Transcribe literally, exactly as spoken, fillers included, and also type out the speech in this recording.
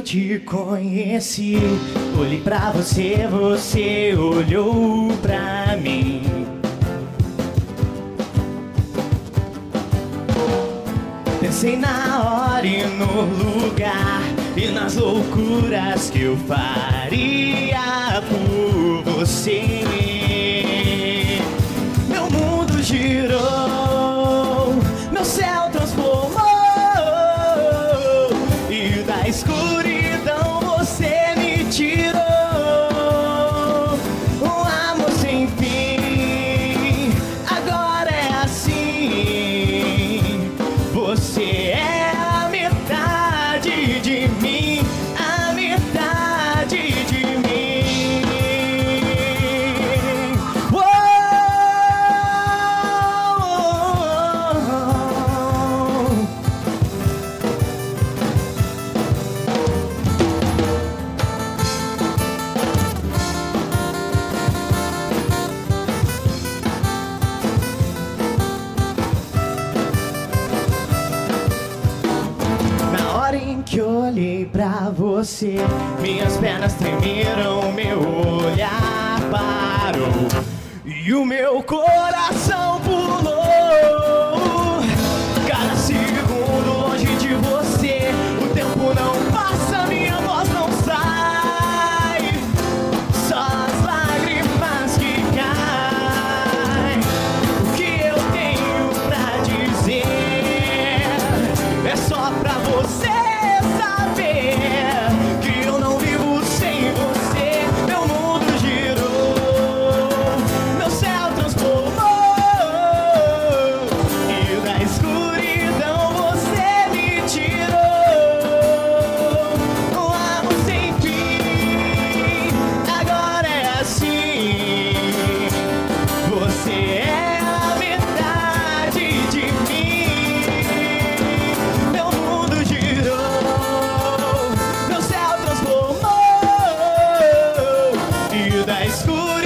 eu te conheci, olhei pra você, você olhou pra mim. Pensei na hora e no lugar e nas loucuras que eu faria por você. Meu mundo girou, meu céu transformou, e da escuridão você me tirou. Um amor sem fim, agora é assim. Você é a metade de mim, a metade de mim. Uou! Na hora em que olhei pra você, minhas pernas tremeram, meu olhar parou e o meu coração pulou. Cada segundo longe de você, o tempo não passa, minha voz não sai, só as lágrimas que caem. O que eu tenho pra dizer é só pra você saber que eu não vivo sem você. Meu mundo girou, meu céu transformou, e da escuridão você me tirou. Um amor sem fim, agora é assim. Você é a metade de mim. Meu mundo girou, meu céu transformou, e da escuridão